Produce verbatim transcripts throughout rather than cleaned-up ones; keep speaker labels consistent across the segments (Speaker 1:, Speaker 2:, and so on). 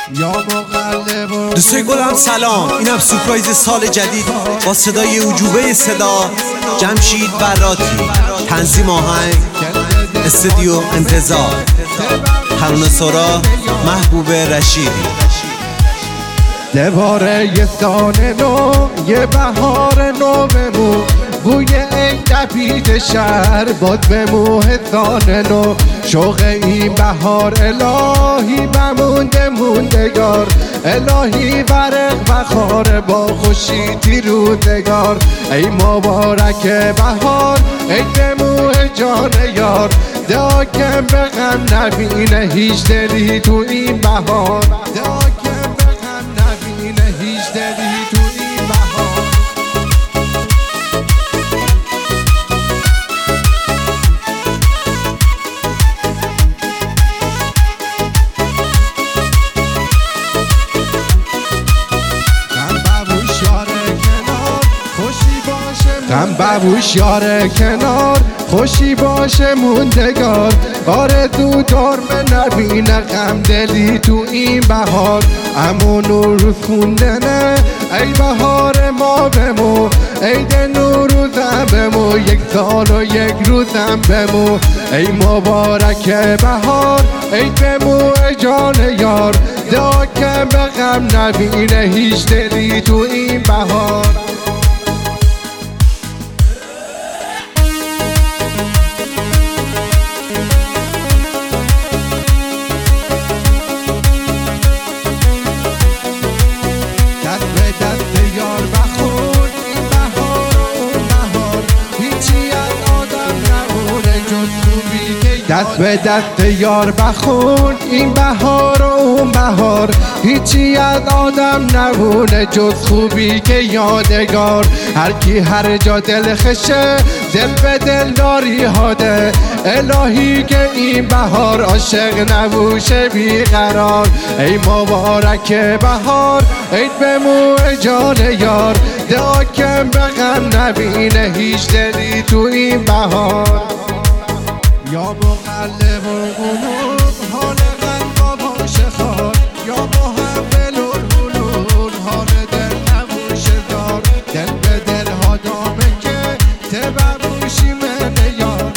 Speaker 1: دوستای گلم سلام، اینم سورپرایز سال جدید با صدای عجوبه صدا جمشید براتی، تنظیم آهنگ استودیو انتظار، ترانه سرا محبوب رشیدی.
Speaker 2: دواره یه سال نو، یه بهار نو بمون، بوی این دبید شهر باد بمون سال نو. شوق این بهار الهی بمونده موندگار، الهی برق بخار با خوشیتی روزگار. ای مبارک بهار ای بمون جان یار، داکم به غم نبینه هیچ دلی تو این بهار، داکم به غم نبینه هیچ دلی تو این بهار. غم ببوش یار کنار، خوشی باشه موندگار. آرزو دار من نبینه غم دلی تو این بهار. امون روز خوندنه ای بهار ما بمو، عید نوروزم بمو، یک سال و یک روزم بمو. ای مبارک بهار ای بمو جان یار، داکم به غم نبینه هیچ دلی تو این بهار. دست به دست یار بخون این بهار و اون بهار، هیچی از آدم نمونه جز خوبی که یادگار. هر کی هر جا دل خشه دل به دل داری هاده، الهی که این بهار عاشق نبوشه بیقرار. ای مبارک بهار ای بمو جان یار، داکم به غم نبینه هیچ دلی تو این بهار. یا مقلب القلوب حال قلب باش خار، یا محول القلوب حال دل نبوش دار. دل به دل ها دامه که تببوشی من یار.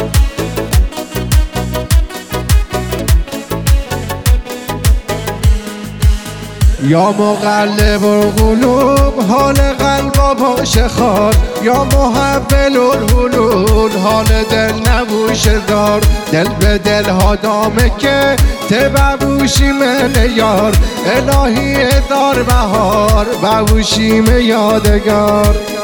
Speaker 2: یا مقلب القلوب حال قلب باش خار، یا محول القلوب حال دل نبوش دار. دل به دل ها دامه که تببوشی من یار، الهی هزار بهار ببوشیم یادگار.